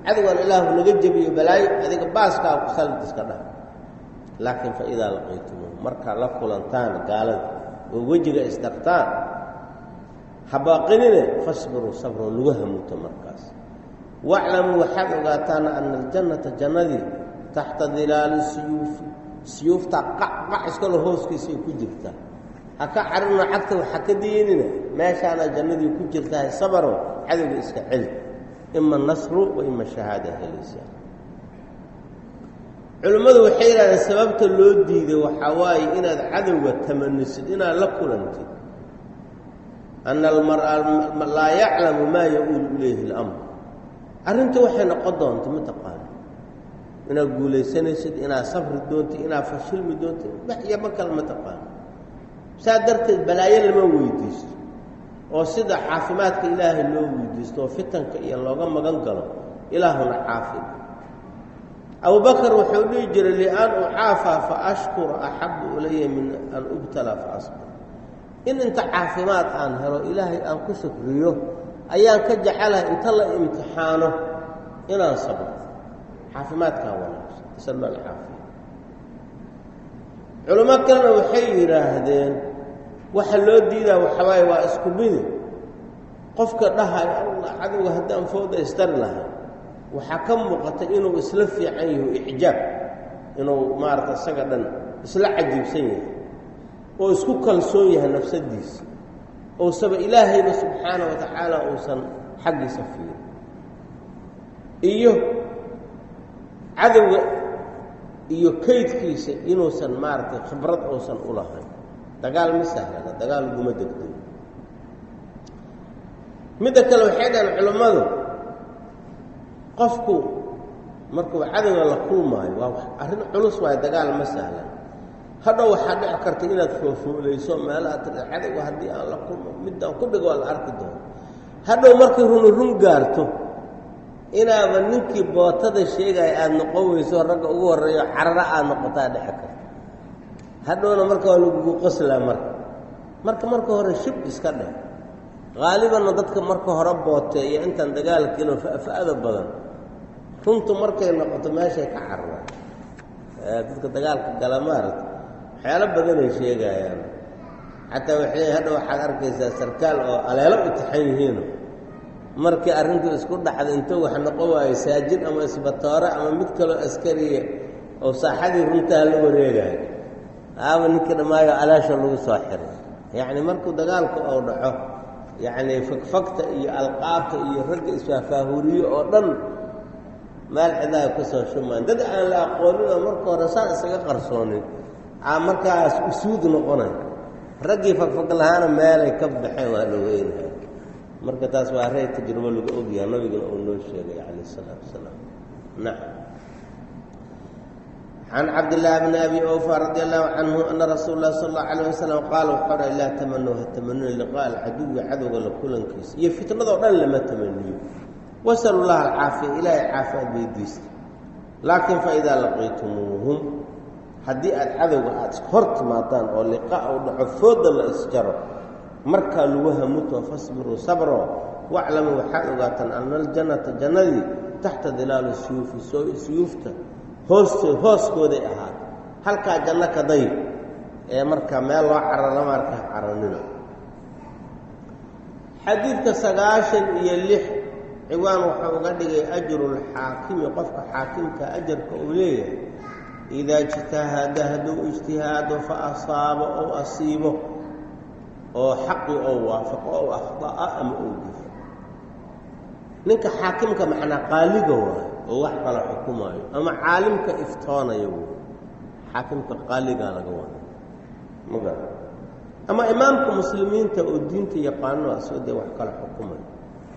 cadowgan ilaahu naga jabiyo balaayo adiga baaskaa ku sallid iska dhah laakiin fa idaa laqaytumuuhum markaa la kulantaan gaalada oo wejiga istartaan habaaqinine fasbiruu sabroo lagu hamuuto markaas waclamuu waxaad ogaataan ana aljannata jannadii taxta dilaali siyuufi siyuuftaa qacqac iskalo hooskiisay ku jirtaa ha ka carino cagta waxa ka diinina meeshaana jannadii ku jirtahay sabaro cadowga iska celi ima nasru wa ima shahaada helaysaa culimmadu waxay yidhahdeen sababta loo diiday waxaa waaye inaad cadowga tamanisid inaad la kulantid ana almar'a laa yaclamu maa ya-uulu ilayhi اlamr arrinta waxay noqon doonta mataqaana inaad guulaysanaysid inaad safri doontid inaad fashilmi doontid iyo ma kale mataqaana saa darteed balaayo lama weydiisto oo sida caafimaadka ilaahay loo weydiisto oo fitanka iyo looga magan galo ilaahuna caafi abubakar wuxuu dhihi jiray lian ucaafaa fa ashkura axabu ilaya min an ubtalaa fa asbir in inta caafimaad aan helo ilaahay aan ku shukriyo ayaan ka jecelahay inta la imtixaano inaan sabro caafimaadkaa wanaagsan isalla alcaafiya culamo kalena waxay yidhaahdeen waxa loo diidaa waxawaaye waa isku midi qofka dhahayo allah cadowga haddaan fooda istari lahay waxaa ka muuqata inuu isla fiican yaho icjaab inuu maarata isaga dhan isla cajiibsan yahay oo isku kalsoon yahay nafsadiisa oosaba ilaahayba subxaana wa tacaala uusan xaggiisa fiirin iyo cadowga iyo kaydkiisa inuusan maaragtay khibrad uusan u lahayn dagaal ma sahlana dagaal laguma degdego midda kale waxay dhahan culammadu qofku markuu cadowga la kulmaayo waa arrin culus waayo dagaal ma sahlan hadhow waxaa dhici karta inaad foofoolayso meelaha tir cadowga haddii aan la kulmo middaan ku dhigo waa la arki doono hadhow markay runi run gaarto inaaba ninkii bootada sheegaya aada noqon weyso ragga ugu horreeyo carara aada noqotaa dhici karta hadhowna marka waa lagugu qoslaa marka marka marka hore shib iska dheh qaalibanna dadka marka hore booteeyo intaan dagaalkiino fa-fa'ada badan runtu markay noqoto meeshay ka cararaan dadka dagaalka gala maaragta waxyaalo badanay sheegayaan xataa waxay hadha waxaad arkaysaa sarkaal oo aleelo u taxan yihiino markii arrintu isku dhacda intuu wax noqon waayo saajin ama isbatoore ama mid kaloo askariya oo saaxadii runtaa la wareegayo aaba ninkii dhammaayo alaasha lagu soo xiray yacni markuu dagaalku ou dhaco yacni fagfagta iyo alqaabta iyo ragga isfaahfaahuriyo oo dhan meel cidaay ku soo shumaan dad aan la aqooninoo marka hore saan isaga qarsoonin aa markaas usuud noqonay raggii fagfag lahaana meelay ka baxeen waa la weynahay marka taas waa rey tajrubo lagu ogyaha nabiguna uu noo sheegay calayh isalaatu wasalaam nacam can cabdillaahi bni abi awfa radi allahu canhu ana rasuula llahi sala allahu alayh wasalam qaala wuxuu dhahay laa tamanuu ha tamanuna liqaa alcaduwi cadowga la kulankiisa iyo fitnadoo dhan lama tamaniyo wasalu llaha alcaafiya ilaahay caafimaad weydiista laakiin fa idaa laqaytumuuhum haddii aad cadowga aada hor timaadaan oo liqaa u dhaco fooda la isjaro markaa lagu hamuto fasbiruu sabro waclamuu waxaad ogaataan ana aljannata jannadii taxta dilaali siyuufi siyuufta hoosto hooskooday ahaat halkaa janno ka dayb ee marka meel loo cararo lama arkaa caranina xadiidka sagaashan iyo lix ciwaan wuxuu uga dhigay ajrulxaakimi qofka xaakimka ajarka uu leeyahay idaa ijtahada hadduu ijtihaado fa asaabo ou asiibo oo xaqii ou waafaqo ou akhda'a ama ou gifo ninka xaakimka macnaa qaaliga waayo oo wax kala xukumaayo ama caalimka iftoonayo wey xaakimka qaaligaa laga wada maga ama imaamka muslimiinta oo diinta yaqaano asoo dee wax kala xukumayo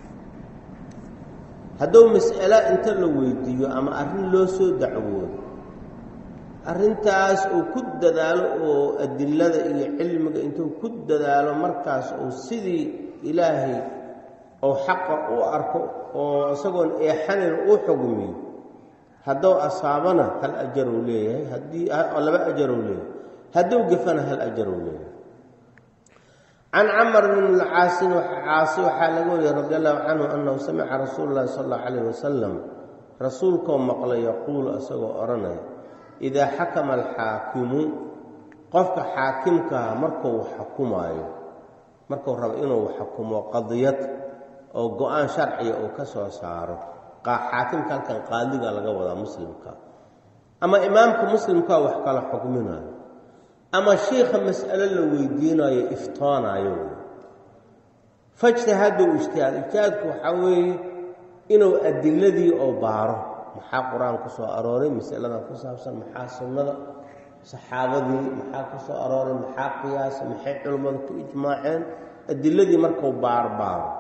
hadduu mas'alo inta la weydiiyo ama arrin loo soo dacwoodo arrintaas uu ku dadaalo oo adilada iyo cilmiga intuu ku dadaalo markaas uu sidii ilaahay oo xaqa u arko oo isagoon eexanayn u xugmiyo hadduu asaabana hal ajaruu leeyahay haddii laba ajaruu leeyahay hadduu gafana hal ajaruu leeyahay can camar bn lcaasin caasi waxaa laga wariyey radi allahu canhu annahu samica rasuulu llahi sala allahu calayh wasalam rasuulkoo maqlay yaquulu isagoo odhanaya idaa xakama alxaakimu qofka xaakimkaha markuu xukumaayo markuu rabo inuu xukumo qadiyad oo go-aan sharciya uu ka soo saaro xaakimka halkan qaadiga laga wadaa muslimka ama imaamka muslimka wax kala xukminayo ama shiikha mas'alo la weydiinayo iftoonayo fajtahadu ijtihaad ijtihaadku waxaa weeye inuu adiladii oo baaro maxaa qur-aan ku soo arooray mas'aladan ku saabsan maxaa sunnada saxaabadii maxaa ku soo arooray maxaa qiyaas maxay culimmadu ku ijmaaceen adiladii markuu baarbaaro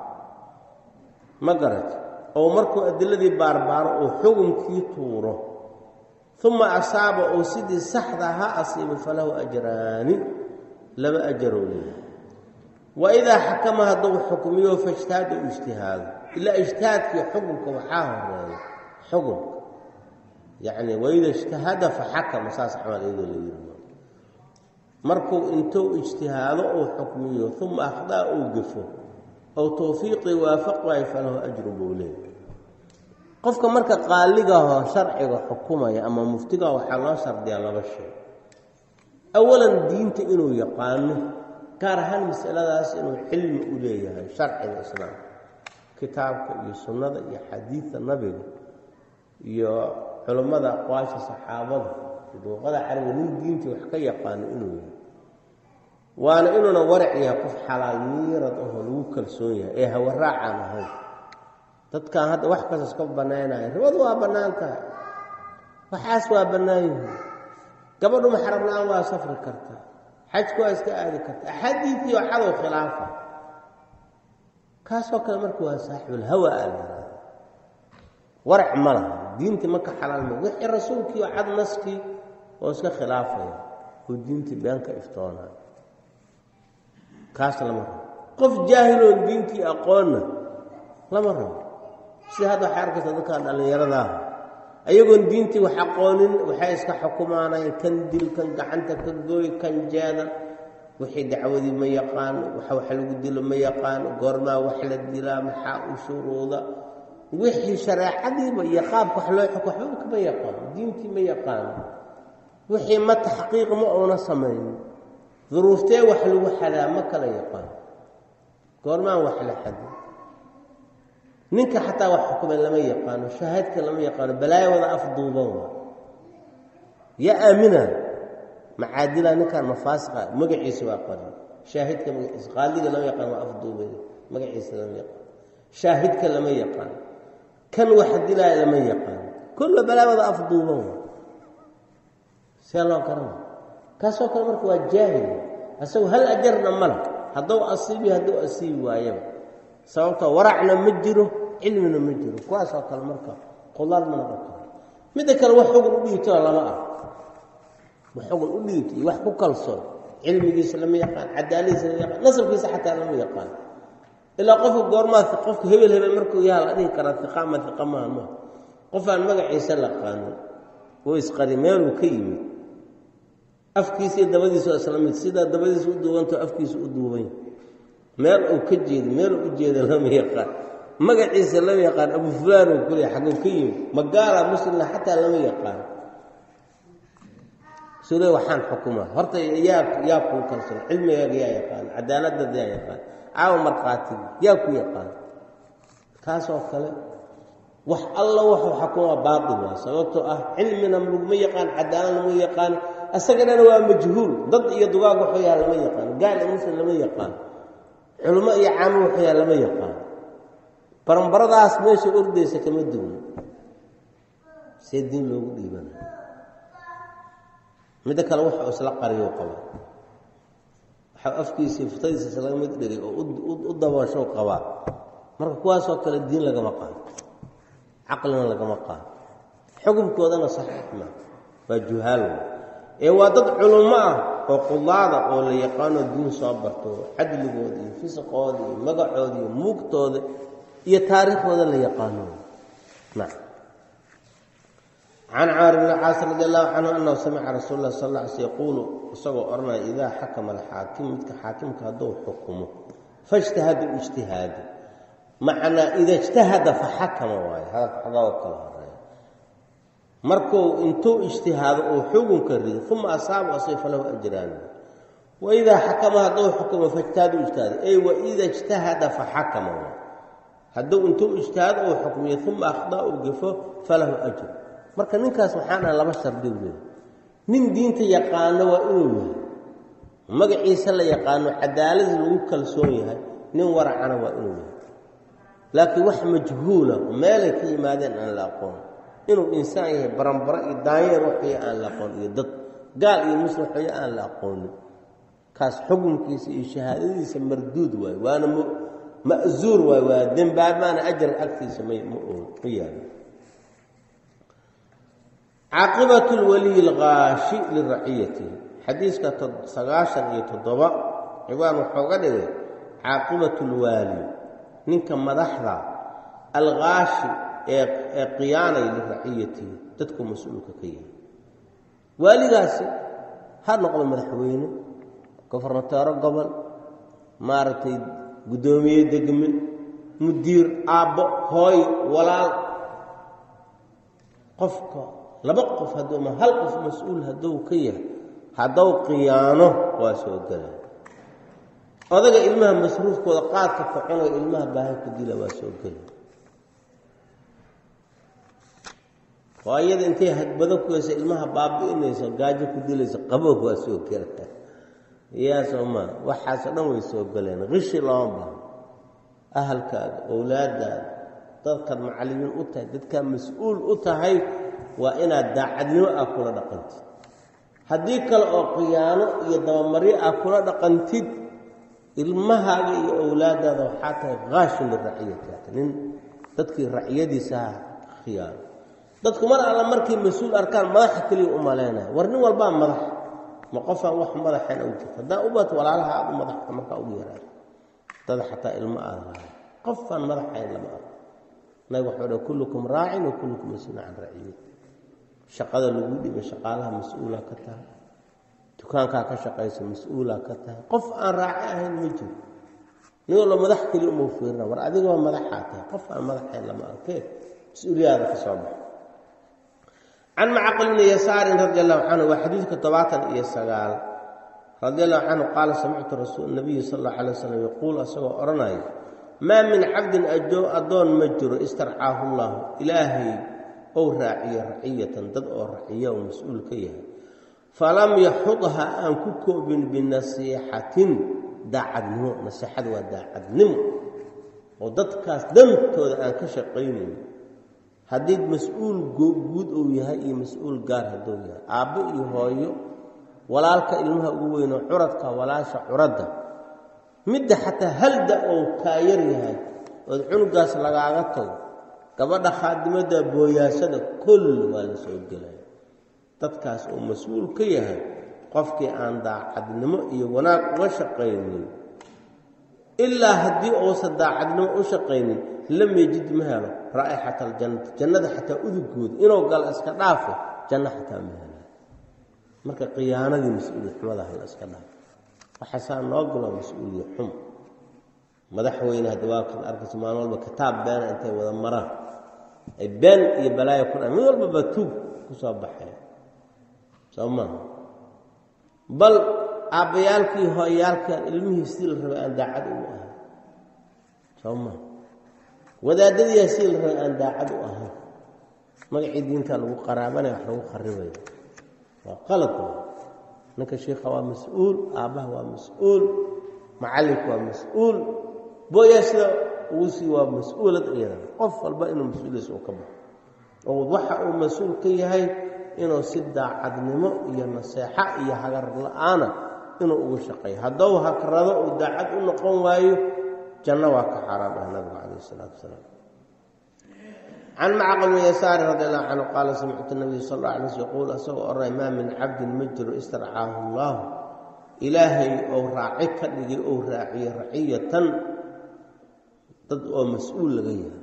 ma garat oo markuu adiladii baarbaaro oo xukunkii tuuro uma asaaba oo sidii saxda ha asiibo falahu ajraani laba ajaroo leeyahay waidaa xakama hadduu xukmiyo fajtahaada u ijtihaado ilaa ijtihaadkii xukunka waxaa horeeya xukunka yacni waida ijtahada faxakama saas camal iyadoo la yiri markuu intuu ijtihaado uu xukmiyo uma akhdaa uu gafo ow tawfiiqii waafaq waayo falahu ajrun buu leeyahay qofka marka qaaligaho sharciga xukumaya ama muftiga waxaa loo shardiyaa laba shay awalan diinta inuu yaqaano gaar ahaan masaladaas inuu cilmi u leeyahay sharciga islaamka kitaabka iyo sunnada iyo xadiidka nabiga iyo culummada aqwaasha saxaabada luuqada carabiga nin diintii wax ka yaqaano inuu yahay waana inuuna warac yahay qof xalaal miirad ahoo lagu kalsoon yahay ee hawaraacaan ahayn dadkan hadda wax kastas ka bannaynaya ribadu waa bannaan tahay waxaas waa bannaan yihiin gabadhu maxram la-aan waa safri kartaa xajku waa iska aadi kartaa axaadiidii oo cadow khilaafa kaasoo kale marka waa saaxibulhawa aa la yihahda warac ma laha diintii maka xalaal ma wixii rasuulkii oo cad naskii oo iska khilaafaya oo diintii beenka iftoonaya kaas lama rabo qof jaahiloon diintii aqoonna lama rabo sida hadda waxay arkaysa dadkaan dhallinyaradaah ayagoon diintii wax aqoonin waxay iska xukumaanayeen kan dil kan gacanta ka gooy kan jeeda wixii dacwadii ma yaqaano waxa wax lagu dilo ma yaqaano goormaa wax la dilaa maxaa u shuruuda wixii shareecadiiba iyo qaabka wax loo xuko waxba kama yaqaano diintii ma yaqaano wixii ma taxqiiq ma uuna samaynin duruuftee wax lagu xadaa ma kala yaqaano goormaan wax la xado ninka xataa wax xukumay lama yaqaano shahaadka lama yaqaano balaayo wada afduuban waa yaa aamina macaadila ninkaan mafaasiqa magaciisa waa qoran shaahidka magaciisa qaaliga lama yaqaan waa afduubay magaciisa lama yaqaan shaahidka lama yaqaan kan wax dilaa lama yaqaan kullu balaayo wada afduuban waa see loo garan kaasoo kale marka waa jaahil asagoo hal ajarna mala hadduu asiibi hadduu asiibi waayaba sababtoo waracna ma jiro cilmina ma jiro kuwaasoo kale marka qudaar ma noqon karo midda kale wax xugun u dhiibtoo lama ah wax xugun u dhiibto iyo wax ku kalsoon cilmigiisa lama yaqaan cadaaladiisa lama yaqaan nasabkiisa xataa lama yaqaan ilaa qofka goormaa qofka hebel hebel markuu yaha la dhihi karaa iqa ma iqa maaha ma qofaan magaciisa la qaanin oo isqari meeluu ka yimid afkiisa iyo dabadiisa waa isla mid sidaa dabadiisa u duubantao afkiisa u duuban meel uu ka jeedo meel uu u jeeda lama yaqaan magaciisa lama yaqaan abu fulaan uu kuley xaguu ka yimid magaala muslimna xataa lama yaqaan sule waxaan xukumaa horta yaa yaa kuu kalsoon cilmigaaga yaa yaqaan cadaaladada yaa yaqaan caawa markhaatiga yaa ku yaqaan kaasoo kale wax alla wuxuu xukumaa baatil waa sababtoo ah cilmina laguma yaqaan cadaaladna lama yaqaan asagana waa majhuul dad iyo dugaag wuxuu yahay lama yaqaan gaal iyo muslim lama yaqaan culimo iyo caamo wuxuu yahay lama yaqaan baranbaradaas meesha ordaysa kama duwan see diin loogu dhiibana midda kale wuxuu isla qariyou qabaa waxaa afkiisii futadiisa islaga mid dhigay oo u dabooshow qabaa marka kuwaasoo kale diin lagama qaado caqlina lagama qaado xukunkoodana saxiix maa waa juhaal ee waa dad culummo ah oo qudaada oo la yaqaano diin soo barto cadligooda iyo fisqooda iyo magacooda iyo muugtooda iyo taariikhdooda la yaqaano nacam can camar bn caas radi allahu canhu annahu samica rasuul lah sal lla ly sl yaquulu isagoo odhanaya idaa xakama alxaakim midka xaakimka hadduu xukumo faijtahada ijtihaada macnaa ida ijtahada faxakama waayo hadalka xagao kala horeeya markuu intuu ijtihaado oo xukunka rido uma asaaba asayfa lahu ajraan wa idha hakama hadduu xukumo fajtaadu ijtihaad ay wa idha ijtahada fa hakama hadduu intuu ijtihaado oo xukumiyo uma akhda oo gafo falahu ajr marka ninkaas waxaan laba shardi u leeyahay nin diinta yaqaan waa inuu yahay magaciisa la yaqaano cadaalad lagu kalsoon yahay nin waracana waa inuu yahay laakiin wax majhuula meel ka yimaadeen aan la aqoon inuu insaan yahay baranbara iyo daanyeer wixii aan la aqoon iyo dad gaal iyo muslim wixii aan la aqoon kaas xukunkiisa iyo shahaadadiisa marduud waay waana ma'zuur waay waa dambaabana ajr agtiisa ma yaalo عاقبة الولي الغاشي لرعيته حديث سغاشن iyo toddoba ciwaan wuxuu ga dhigay عاقبة الوالي ninka madaxda الغاشي ee qiyaanay liraciyatihi dadku mas'uulka ka yahay waaligaasi ha noqdo madaxweyne gofarnatooro gobol maartay gudoomiye degme mudiir aabbo hooy walaal qofka laba qof hadduu ma hal qof mas'uul hadduu ka yahay hadduu qiyaano waa soo galay odaga ilmaha masruufkooda qaadka ka cunay ilmaha baahi ku dila waa soo galay waayada intay hadbado ku yeesay ilmaha baabi'inaysa gaajo ku dilaysa qaboog waa soo galay yaa soma waxaas dhan way soo galeen qishi looma ahalkaaga awlaadaada dadka macallimiin u tahay dadka mas'uul u tahay waa inaad daacadnimo ah kula dhaqantid haddii kale oo qiyaano iyo dabamari ah kula dhaqantid ilmahaaga iyo awlaadaada waxaa tahay qaashin liraciyati nin dadkii raciyadiisa khiyaano dadku mar alla markii mas'uul arkaan madaxa kaliya u maleynaya war nin walbaa madax ma qofaan wax madaxeen u jirta haddaa u baad walaalaha aad u madaxka markaa ugu yaraayo dad xataa ilmo aad raayo qofaan madaxayn lama arko nabi wuxuu dhahay kullukum raacin wa kullukum mas'uulun can raciyati shaqada lagu dhibay shaqaalaha mas'uula ka tahay dukaankaa ka shaqaysa mas'uula ka tahay qof aan raaci ahayn ma jiro nin walba madax kaliya uma fiirina war adiga waa madaxaa tahay qof aan madaxayn lama arkee mas-uuliyaada ka soo baxa عن معقل بن يسار رضي الله عنه وحديث كتباتن إيه سقال رضي الله عنه قال سمعت رسول النبي صلى الله عليه وسلم يقول أسوأ أرناي ما من عبد أجو أدون مجر استرعاه الله إلهي أو راعية رعية تدعو رعية ومسؤول كيها فلم يحضها أن ككوب بنصيحة داعد نمو نصيحة وداعد نمو وضدكاس دمتو أن كشقيني haddii mas'uul guud uu yahay iyo mas'uul gaar hadduu yahay aabbo iyo hooyo walaalka ilmaha ugu weyn oo curadka walaasha curadda midda xataa halda oo taayar yahay oo cunugaas lagaaga tago gabadha khaadimada booyaasada kull waa la soo gelay dadkaas oo mas'uul ka yahay qofkii aan daacadnimo iyo wanaag uga shaqaynin ilaa haddii uusan daacadnimo u shaqaynin lam yajid mahalo رائحة الجنة جنة حتى أذكود إنه قال أسكدافه جنة حتى مهلا مركا قيانة دي مسؤولية حمدها الأسكداف وحسان نوقل مسؤولية حم مدحوينها دواك الأرض سمان والبا كتاب بان أنت وذمراه أي بان يبلا يكون من والبا بتوب كساب بحيا سوما بل أبيالك هايالك المه يستيل الربان داعد أمها سوما wadaadadii asiil ray aan daacad u ahayn magacii diinta lagu qaraabana wax lagu qaribay waa qalad ninka sheekha waa mas'uul aabaha waa mas'uul macallinka waa mas'uul booyasha uusi waa mas'uulad iyada qof walba inuu mas'uuliis u ka baxo oo waxa uu mas'uul ka yahay inuu si daacadnimo iyo naseexa iyo hagar la'aan inuu ugu shaqeeyo hadduu hakrado oo daacad u noqon waayo جنة وكحرام النبي عليه الصلاة والسلام عن معقل بن يسار رضي الله عنه قال سمعت النبي صلى الله عليه وسلم يقول أسوأ أرى ما من عبد مجر استرعاه الله إلهي أو راعيك لدي أو راعي رعية تدعو مسؤول لغيها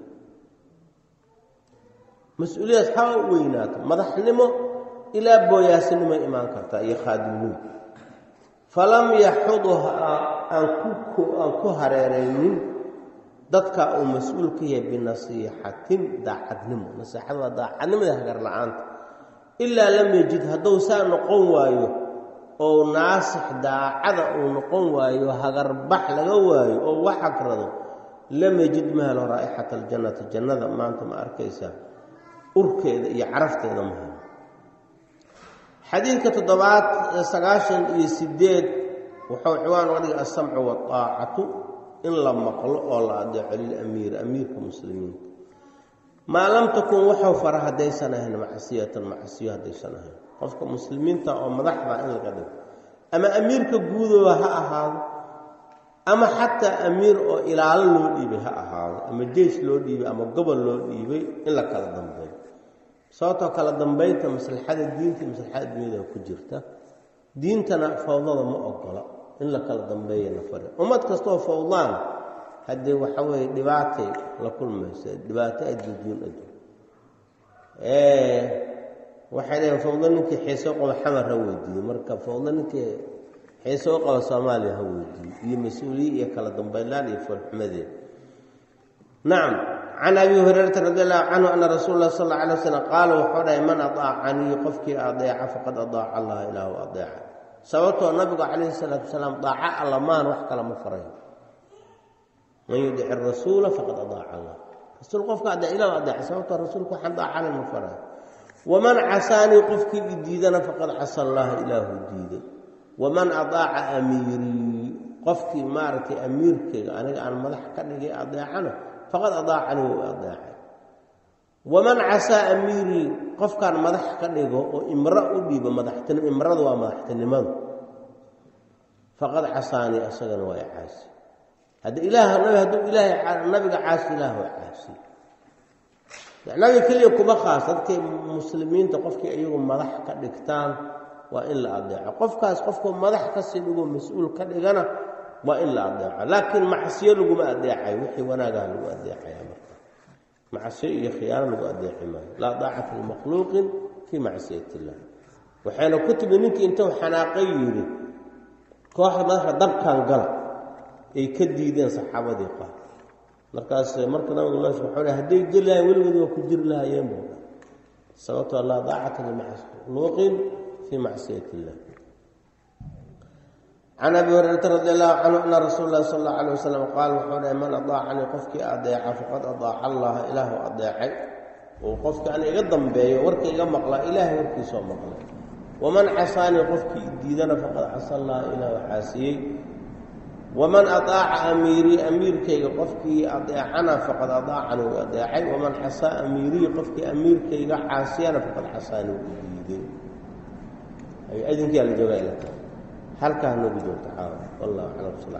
مسؤولية أصحاب وينات مضحنمو إلى بوياسن ما إيمان كرتا يخادمون فلم يحضها أن كو هريرين dadka uu mas'uul ka yahay binasiihatin daacadnimo nasiihada daacadnimo hagar la'aanta ilaa lam yajid hadduu saa noqon waayo oo naasix daacada uu noqon waayo hagarbax laga waayo oo wax akrado lam yajid ma helo raa'ixata aljannati jannada maanta ma arkaysaa urkeeda iyo carafteeda ma helo xadiidka toddobaad sagaashan iyo sideed wuxuu ciwaan uga dhigay alsamcu waaطaacatu in la maqlo oo la adeeco lilamiir amiirka muslimiinta maa lam takun waxuu fara haddaysan ahayn macsiyatan macsiyo haddaysan ahayn qofka muslimiinta oo madaxda in laga dhigo ama amiirka guudooda ha ahaado ama xataa amiir oo ilaalo loo dhiibay ha ahaado ama jeys loo dhiibay ama gobol loo dhiibay in la kala dambeeyo sababtoo kala dambaynta maslaxada diinta iyo maslaxada dunyada ku jirta diintana fawdada ma ogola in la kala dambeeyana fare ummad kastoo fawdaan haddii waxa weeye dhibaatay la kulmaysa dhibaato adduun adduun ee waxay leeyihiin fawdo ninkii xiiso qaba xamar ha weydiiyo marka fawdo ninkii xiiso qaba soomaaliya ha weydiiyo iyo mas-uuliye iyo kala dambaynlaan iyo farxumadeed nacam can abi hurayrata radi allahu canhu ana rasuula allah sal alla alay wasalam qaala wuxuu dhahay man adaacanii qofkii adeeca faqad adaaca allaha ilaahu adeeca sababtoo nabigu calayhi salaatu wasalaam daaca allamaan wax kala ma farayo man yudici rasuula faqad adaaca allah rasuul qofka adee ilahu adeeca sababtoo rasuulku waxaan daacana ma farayo waman casaanii qofkii i diidana faqad casa allaha ilaahu diiday waman adaaca amiirii qofkii maaragtay amiirkayga aniga aan madax ka dhigay adeecana faqad adaacanii wuu adeecay waman casaa amiirii qofkaan madax ka dhigo oo imro u dhiibo madaxtinimo imradu waa madaxtinimadu faqad casaanii asagana waa i caasi hadda ilaah hadduu ilaahay nabiga caasi ilaah waa caasi nabiga keliya kuma khaas dadkay muslimiinta qofkii iyagu madax ka dhigtaan waa in la adeeco qofkaas qofku madax kasii dhigo mas-uul ka dhigana waa in la adeeco laakiin macsiyo laguma adeecayo wixii wanaagaha lagu adeecaya marka macsiyo iyo khiyaano lagu adeeci maayo laa daacata limakhluuqin fii macsiyat illah waxayna ku timi ninkii intuu xanaaqay yidhi kooxda madaxa dabkan gala ay ka diideen saxaabadii qaar markaas marka nabiga la wuxuu dhahay hadday jiri lahayen weligood waa ku jiri lahaayeen buu sababtoo laa daacata limakhluuqin fii macsiyat illah can abi hurayrata radi allahu canhu ana rasuula llahi sal allau alay wasalam qaal wuxuu dhahay man adaacanii qofkii adeeca faqad adaaca allaha ilaahu adeecay oo qofkii ana iga dambeeyo warka iga maqlaa ilaahay warkiisoo maqlay waman casaanii qofkii diidana faqad casa allaha ilaahu caasiyey waman adaaca amiirii amiirkayga qofkii adeecana faqad adaacanii uu adeecay waman casaa amiirii qofkii amiirkayga caasiyana faqad casaanii uu diiday ay idinkiyaa la joogaa ilata halkaa nagu joogta caawa wallahu aclam.